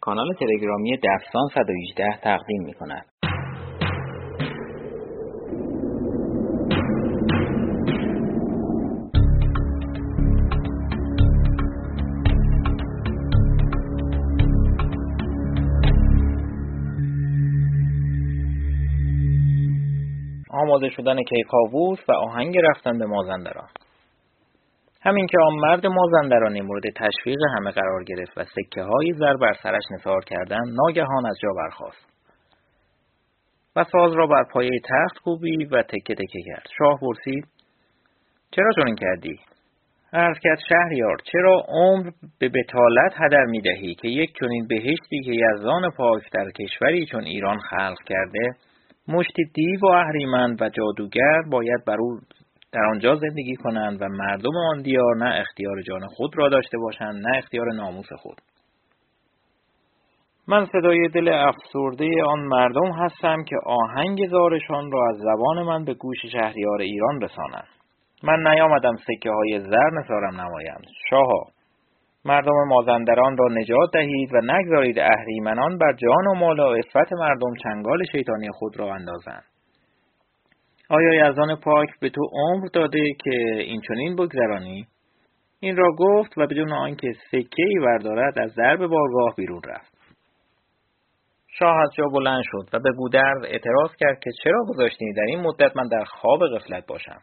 کانال تلگرامی دفسان 118 تقدیم می‌کند. آماده شدن کیکاووس و آهنگ رفتن به مازندران. همین که آن مرد مازندرانی مورد تشویق همه قرار گرفت و سکه‌های زر بر سرش نثار کردند، ناگهان از جا برخاست و ساز را بر پایه تخت کوبید و تکه تکه کرد. شاه پرسید: چرا چنین کردی؟ عرض کرد: شهریار، چرا عمر به بطالت هدر می‌دهی که یک چنین بهشتی که یزدان پاک در کشوری چون ایران خلق کرده، مشتی دیو و اهریمن و جادوگر باید بر او در آنجا زندگی کنند و مردم آن دیار نه اختیار جان خود را داشته باشند نه اختیار ناموس خود. من صدای دل افسرده آن مردم هستم که آهنگ زارشان را از زبان من به گوش شهریار ایران رسانند. من نیامدم سکه های زر نثارم نمایم. شاها، مردم مازندران را نجات دهید و نگذارید اهریمنان بر جان و مال و عفت مردم چنگال شیطانی خود را اندازند. آیا یزدان پاک به تو عمر داده که این چنین بگذرانی؟ این را گفت و بدون آنکه سکه‌ای بردارد از درب بارگاه بیرون رفت. شاه از جا بلند شد و به گودرز اعتراض کرد که چرا گذاشتید در این مدت من در خواب غفلت باشم.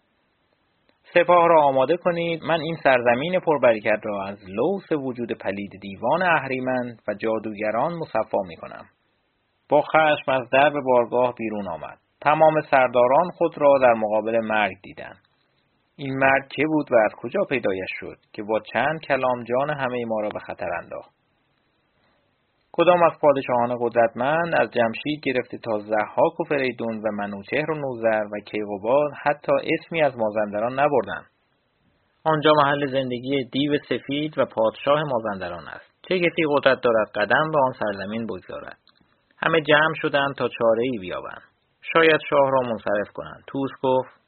سپاه را آماده کنید، من این سرزمین پربرکت را از لوث وجود پلید دیوان اهریمن و جادوگران مصفا می کنم. با خشم از درب بارگاه بیرون آمد. تمام سرداران خود را در مقابل مرگ دیدند. این مرد که بود و از کجا پیدایش شد که با چند کلام جان همه ما را به خطر انداخت؟ کدام از پادشاهان قدرتمند از جمشید گرفته تا ضحاک و فریدون و منوچهر و نوذر و کیقوباد حتی اسمی از مازندران نبردند؟ آنجا محل زندگی دیو سفید و پادشاه مازندران است. چه کسی قدرت دارد قدم به آن سرزمین بگذارد؟ همه جمع شدند تا چاره‌ای بیابند. شاید شاه را منصرف کنند. طوس گفت: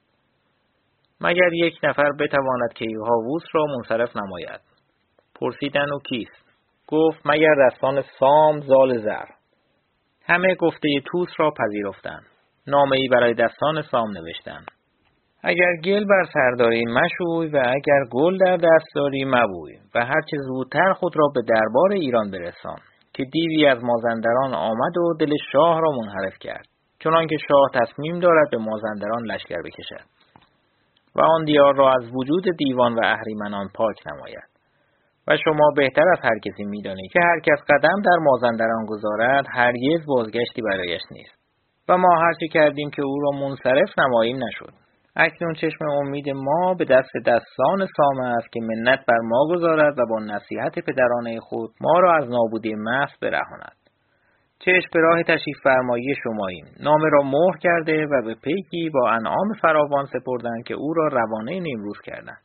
مگر یک نفر بتواند کیکاووس را منصرف نماید؟ پرسیدند: او کیست؟ گفت: مگر دستان سام زال زر. همه گفته طوس را پذیرفتند. نامه‌ای برای دستان سام نوشتند: اگر گل بر سر داری مشوی و اگر گل در دست داری مبوی و هرچه زودتر خود را به دربار ایران برسان که دیوی از مازندران آمد و دل شاه را منحرف کرد، چنان که شاه تصمیم دارد به مازندران لشکر بکشد و آن دیار را از وجود دیوان و اهریمنان پاک نماید. و شما بهتر از هر کسی می‌دانید که هر کس قدم در مازندران گذارد هرگز بازگشتی برایش نیست و ما هر چه کردیم که او را منصرف نماییم نشد. اکنون چشم امید ما به دست دستان سام است که منت بر ما گذارد و با نصیحت پدرانه خود ما را از نابودی محض برهاند. چشم به راه تشریف فرمایی شماییم. نامه را مهر کرده و به پیکی با انعام فراوان سپردند که او را روانه نیمروز کردند.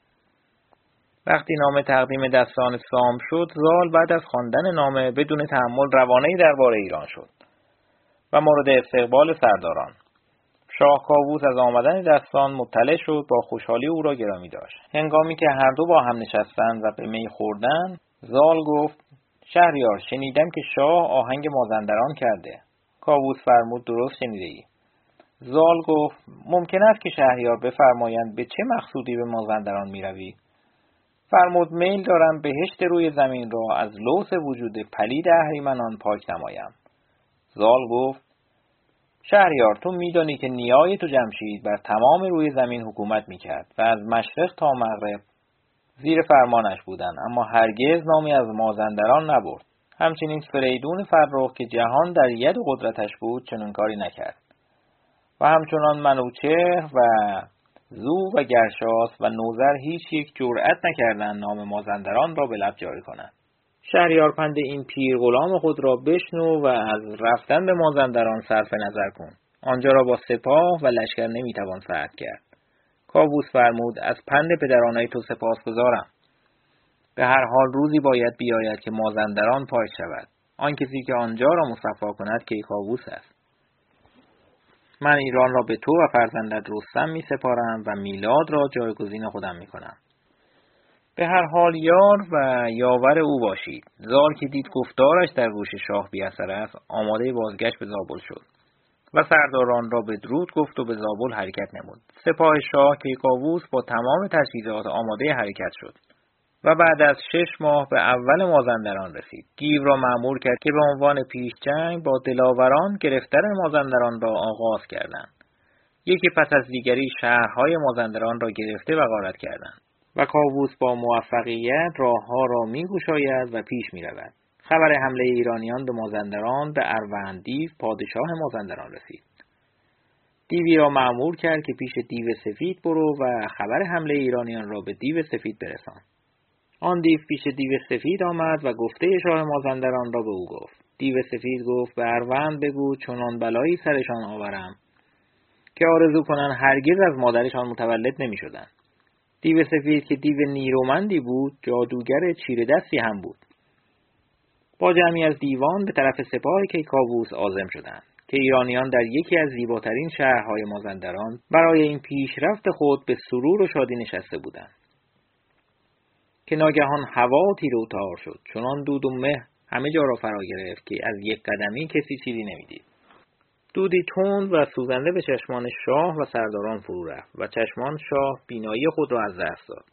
وقتی نامه تقدیم دستان سام شد، زال بعد از خواندن نامه بدون تأمل روانه دربار ایران شد و مورد استقبال سرداران. شاه کاووس از آمدن دستان مطلع شد، با خوشحالی او را گرامی داشت. هنگامی که هر دو با هم نشستند و به می خوردند، زال گفت: شهریار، شنیدم که شاه آهنگ مازندران کرده. کاووس فرمود: درست شنیده‌ای. زال گفت: ممکن است که شهریار بفرمایند به چه مقصودی به مازندران می روی؟ فرمود: میل دارم بهشت روی زمین را از لوث وجود پلید اهریمنان پاک نمایم. زال گفت: شهریار، تو میدانی که نیای تو جمشید بر تمام روی زمین حکومت میکرد و از مشرق تا مغرب زیر فرمانش بودند، اما هرگز نامی از مازندران نبرد. همچنین فریدون فرخ که جهان در ید قدرتش بود چنین کاری نکرد و همچنان منوچهر و زو و گرشاس و نوذر هیچ یک جرأت نکردند نام مازندران را به لب جاری کنند. شهریار، پند این پیر غلام خود را بشنو و از رفتن به مازندران صرف نظر کن. آنجا را با سپاه و لشکر نمیتوان فتح کرد. کاووس فرمود: از پند پدرانه تو سپاسگزارم. به هر حال روزی باید بیاید که مازندران پاک شود. آن کسی که آنجا را مصفا کند کیکاووس است. من ایران را به تو و فرزندت رستم می سپارم و میلاد را جایگزین خودم می کنم. به هر حال یار و یاور او باشید. زال که دید گفتارش در گوش شاه بی اثر است، آماده بازگشت به زابل شد و سرداران را بدرود گفت و به زابل حرکت نمود. سپاه شاه کیکاووس با تمام تجهیزات آماده حرکت شد و بعد از 6 ماه به اول مازندران رسید. گیو را مأمور کرد که به عنوان پیش جنگ با دلاوران گرفتن مازندران را آغاز کردند. یکی پس از دیگری شهرهای مازندران را گرفته و غارت کردند و کاووس با موفقیت راهها را می‌گشاید و پیش می‌رود. خبر حمله ایرانیان به مازندران به اروند پادشاه مازندران رسید. دیوی را مأمور کرد که پیش دیو سفید برو و خبر حمله ایرانیان را به دیو سفید برسان. آن دیو پیش دیو سفید آمد و گفته شاه مازندران را به او گفت. دیو سفید گفت به اروند بگو چنان بلایی سرشان آورم که آرزو کنن هرگز از مادرشان متولد نمی شدن. دیو سفید که دیو نیرومندی بود، جادوگر چیره دستی هم بود. با جمعی از دیوان به طرف سپاه کیکاووس عازم شدند که ایرانیان در یکی از زیباترین شهرهای مازندران برای این پیشرفت خود به سرور و شادی نشسته بودند که ناگهان هوا تیره و تار شد. چنان دود و مه همه جا را فرا گرفت که از یک قدمی کسی چیزی نمیدید. دودی تند و سوزنده به چشمان شاه و سرداران فرو رفت و چشمان شاه بینایی خود را از دست داد.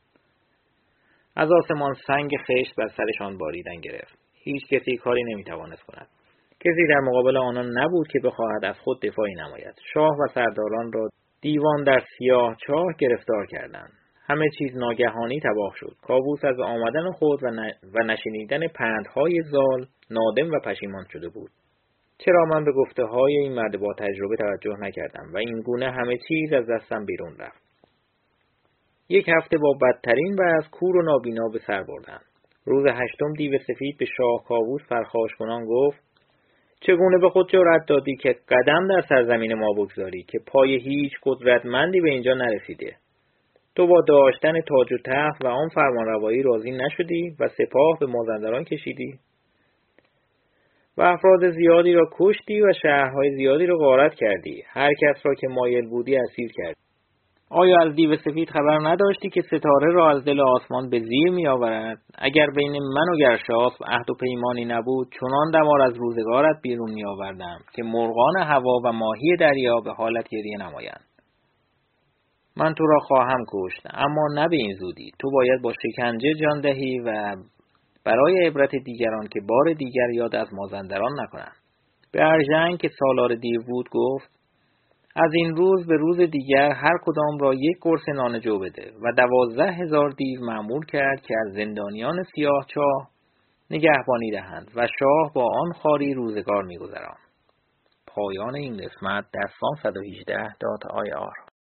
از آسمان سنگ خشت بر سرشان باریدن گرفت. هیچ کسی کاری نمیتوانست کند. کسی در مقابل آنان نبود که بخواهد از خود دفاعی نماید. شاه و سرداران را دیوان در سیاه چاه گرفتار کردند. همه چیز ناگهانی تباه شد. کاووس از آمدن خود و نشنیدن پندهای زال نادم و پشیمان شده بود. چرا من به گفته های این مرد با تجربه توجه نکردم و این گونه همه چیز از دستم بیرون رفت. 1 هفته با بدترین و از کور و نابینا به سر بردم. روز 8 دیو سفید به شاه کاووس پرخاش کنان گفت چگونه به خود جرأت دادی که قدم در سرزمین ما بگذاری که پای هیچ قدرتمندی به اینجا نرسیده؟ تو با داشتن تاج و تخت و آن فرمانروایی راضی نشدی و سپاه به مازندران کشیدی و افراد زیادی را کشتی و شهرهای زیادی را غارت کردی. هر کس را که مایل بودی اسیر کردی. آیا از دیو سفید خبر نداشتی که ستاره را از دل آسمان به زیر می آورد؟ اگر بین من و گرشاسب عهد و پیمانی نبود، چنان دمار از روزگارت بیرون می آوردم که مرغان هوا و ماهی دریا به حالت گریه نمایند. من تو را خواهم کشت، اما نه به این زودی. تو باید با شکنجه جان دهی و برای عبرت دیگران که بار دیگر یاد از مازندران نکنند. به ارژنگ که سالار دیو بود گفت از این روز به روز دیگر هر کدام را 1 قرص نان جو بده و 12,000 دیو مأمور کرد که از زندانیان سیاه چاه نگهبانی دهند و شاه با آن خواری روزگار می‌گذراند. پایان این قسمت داستان 118.ir